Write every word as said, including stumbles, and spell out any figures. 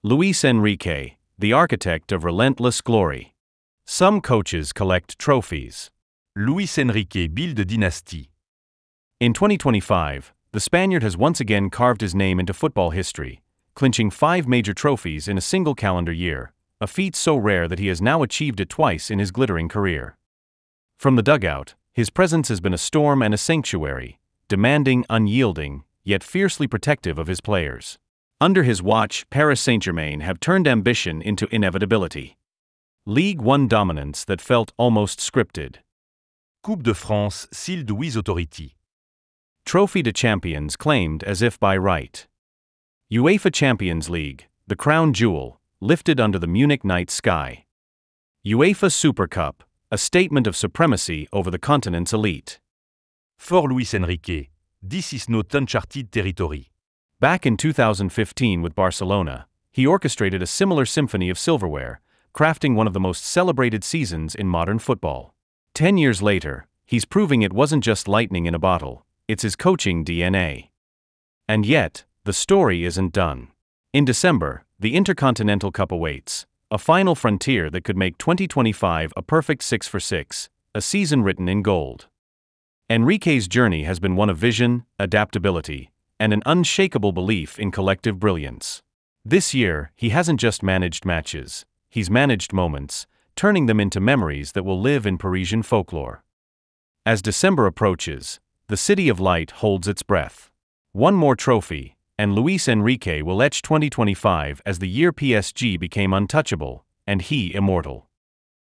Luis Enrique, the architect of relentless glory. Some coaches collect trophies. Luis Enrique build a dynasty. In twenty twenty-five, the Spaniard has once again carved his name into football history, clinching five major trophies in a single calendar year, a feat so rare that he has now achieved it twice in his glittering career. From the dugout, his presence has been a storm and a sanctuary, demanding, unyielding, yet fiercely protective of his players. Under his watch, Paris Saint-Germain have turned ambition into inevitability. Ligue one dominance that felt almost scripted. Coupe de France sealed with authority. Trophy de Champions claimed as if by right. UEFA Champions League, the crown jewel, lifted under the Munich night sky. UEFA Super Cup, a statement of supremacy over the continent's elite. For Luis Enrique, this is not uncharted territory. Back in two thousand fifteen with Barcelona, he orchestrated a similar symphony of silverware, crafting one of the most celebrated seasons in modern football. Ten years later, he's proving it wasn't just lightning in a bottle, it's his coaching D N A. And yet, the story isn't done. In December, the Intercontinental Cup awaits, a final frontier that could make twenty twenty-five a perfect six for six, a season written in gold. Enrique's journey has been one of vision, adaptability, and an unshakable belief in collective brilliance. This year, he hasn't just managed matches, he's managed moments, turning them into memories that will live in Parisian folklore. As December approaches, the City of Light holds its breath. One more trophy, and Luis Enrique will etch twenty twenty-five as the year P S G became untouchable, and he immortal.